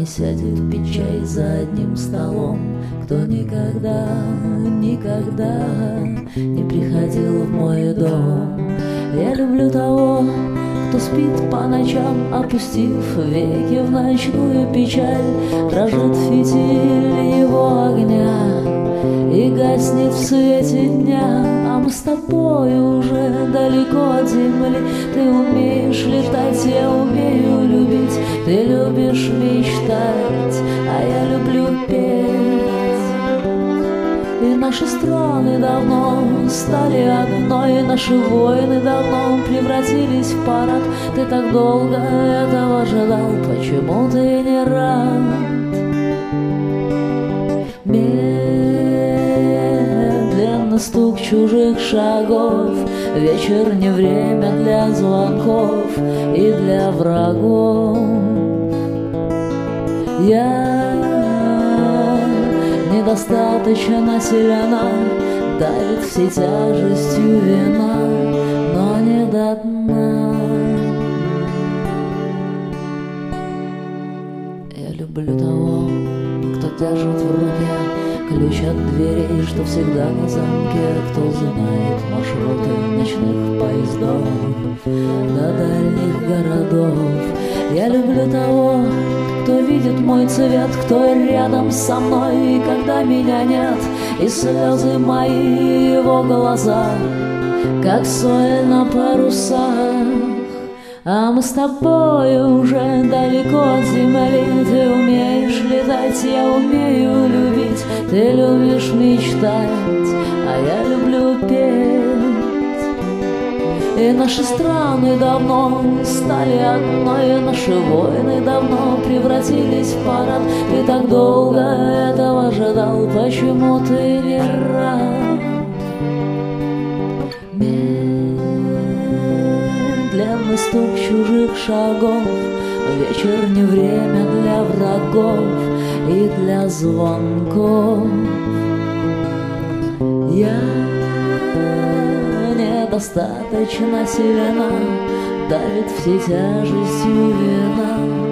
не сядет пить чай за одним столом, кто никогда, никогда не приходил в мой дом. Я люблю того, кто спит по ночам, опустив веки в ночную печаль. Дрожит фитиль его огня и гаснет в свете дня, а мы с тобой уже далеко от земли. Ты умеешь летать, я умею любить. Ты любишь мечтать, а я люблю петь. И наши страны давно стали одной, наши войны давно превратились в парад. Ты так долго этого ждал, почему ты не рад? Медленно стук чужих шагов, вечер не время для звонков и для врагов. Я недостаточно сильна, давит всей тяжестью вина, но не до дна. Я люблю того, кто держит в руке ключ от дверей, что всегда на замке, кто знает маршруты ночных поездов до дальних городов. Я люблю того, кто видит мой цвет, кто рядом со мной, когда меня нет, и слезы мои в его глазах, как соль на парусах. А мы с тобой уже далеко от земли. Ты умеешь летать, я умею любить. Ты любишь мечтать, а я люблю петь. И наши страны давно стали одной, наши войны давно превратились в парад. Ты так долго этого ждал, почему ты не рад? Медленный стук чужих шагов, вечер не время для врагов и для звонков. Я недостаточно сильна, давит всей тяжестью вина,